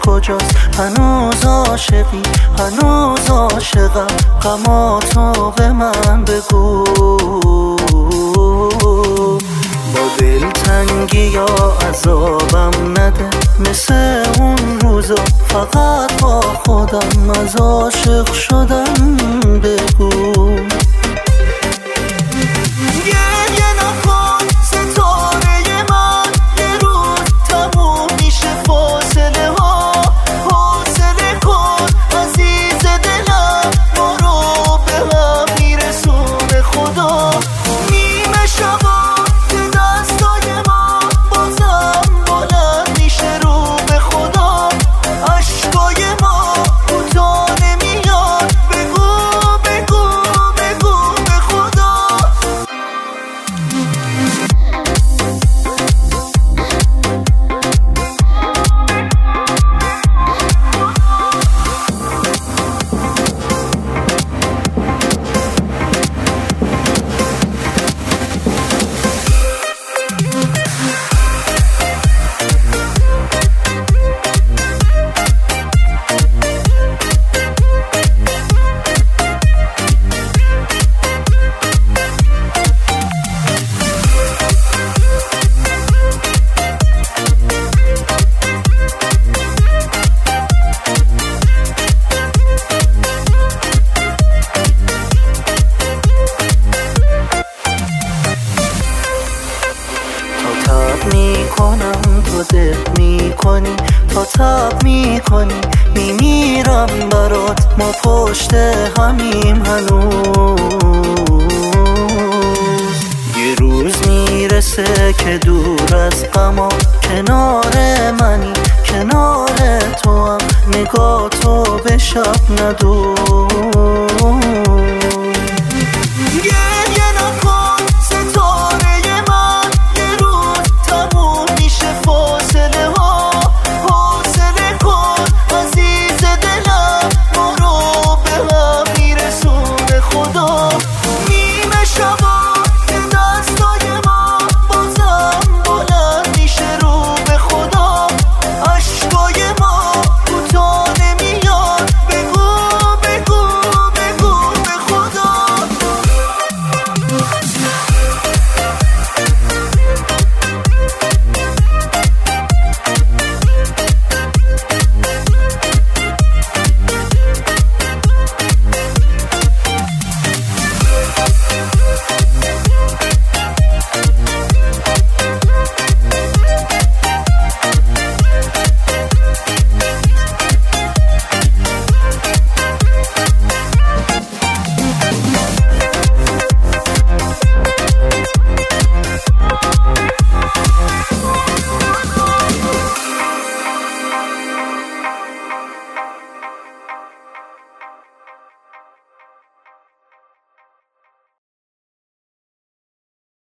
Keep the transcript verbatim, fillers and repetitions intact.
کجاست؟ هنوز عاشقی، هنوز عاشقم، غماتو به من بگو. با دلتنگی یا عذابم نده مثل اون روزا، فقط با خودم از عاشق شدم بگو. گریه نکن ستاره من، یه روز تموم میشه فاصله ها. حوصله کن عزیز دلم، ما رو به هم میرسونه خدا. نیمه شبا که دستای ما بازم بلند میشه رو به خدا. عشقای ما کوتاه نمیاد، بگو بگو بگو به خدا. میکنم تو ده میکنی، تا تب میکنی میمیرم برات. ما پشت همیم هنوز. یه روز میرسه که دور از غما، کنار منی کنار تو هم، نگاه تو به شب ندوز.